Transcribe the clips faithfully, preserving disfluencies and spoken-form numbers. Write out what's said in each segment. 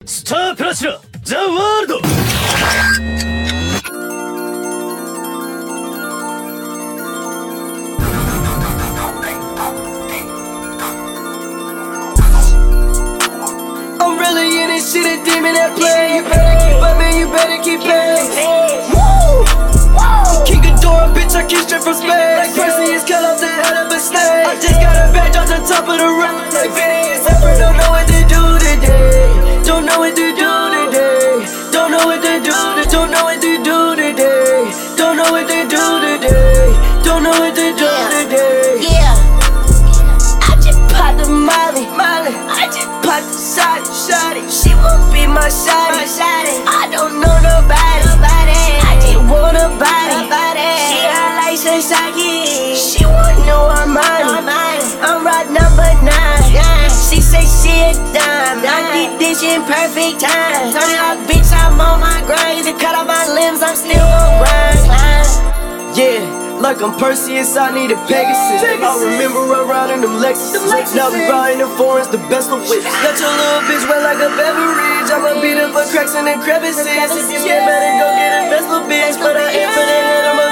スタープラチナザ・ワールド。 I'm really in this shit, a demon at play. You better keep up, man, you better keep pace. Woo! King Ghidorah, bitch, I kiss straight from space. Like Perseus cut off the head of a snake. I just got a badge on the top of the run. Like Phineas Separate, don't know what to do today. Don't know what to do today. Don't know what to do, don't know what to do today. Don't know what to do today. Don't know what to do today. Yeah, I just popped the Molly, Molly. I just popped the shotty, shotty. She won't be my shotty, shotty. I don't know nobody, nobody. I just want a body, body. She hot like Sasaki. She wanna know I'm money. I'm right number nine. She say she a dime. I did this in perfect time. Turn it up, bitch, I'm on my grind. To cut off my limbs, I'm still on grind. Yeah, like I'm Perseus, I need a Pegasus. I remember around in them Lexus. Now we riding the foreigns, the best of whips. Got your little bitch wet like a beverage. I'ma beat up for cracks and crevices. If you scared, better go get a vessel, bitch. But I ain't for that, I'm a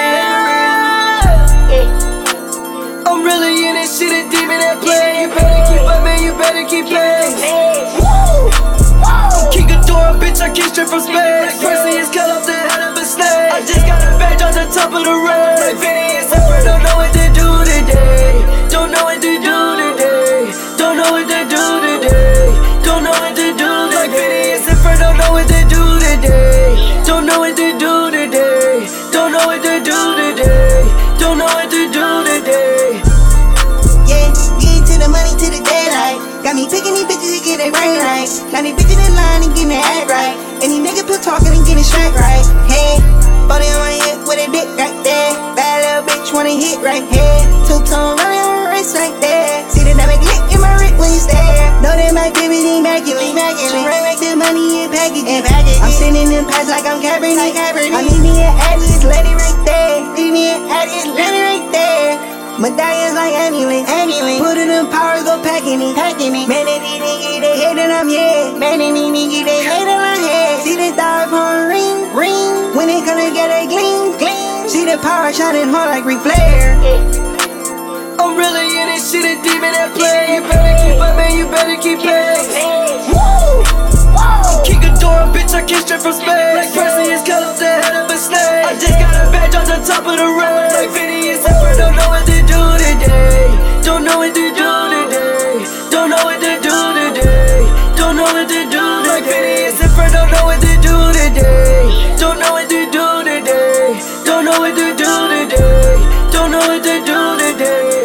veteran. I'm really in this shit, a demon at play. You better keep up, man, you better keep pace. Woo! King Ghidorah, bitch, I kiss straight from space. Like Perseus cut off the head of a snake. I just got a badge on the top of the run. Like Phineas Separate, don't know what to do today. Don't know what to do today. Don't know what to do today. Don't know what to do today. Like Phineas Separate, don't know what to do today. Don't know what to do today. Don't know what to do today. Don't know what to do today. Yeah, getting to the money to the daylight. Got me picking these bitches to get their brain right. Got these bitches in line and getting their act right. And these niggas put talking and getting straight right. Hey, body on my hip with a dick right there. Bad little bitch wanna hit right here. Two-tone running on my wrist right there. See the diamond click in my wrist when you stare. Know that my baby's immaculate. She bring back the money in packages. I'm sending them packs like I'm Kaepernick. I need me an Addis lady right there. Need me an Addis lady right there. Medallions like ambulance, ambulance. Put it in powers, go packing it, packing it. Man, they these niggas, they hate that I'm yeah. Man, they these niggas, they hate that I'm here. See the star upon ring, ring. When they come together, gleam, gleam. See the power shining hard like Ric Flair. I'm really in this shit, a demon at play. You better keep up, man, you better keep pace. Woo! King Ghidorah, bitch, I kiss straight from space. Like Perseus cut off the head of a snake. I just got a badge on the top of the run. Like Phineas Separate, don't know what to do today. Don't know what to do today. Don't know what to do today. Don't know what to do today. Like Phineas Separate, don't know what to do today. Don't know what to do today. Don't know what to do today. Don't know what to do today.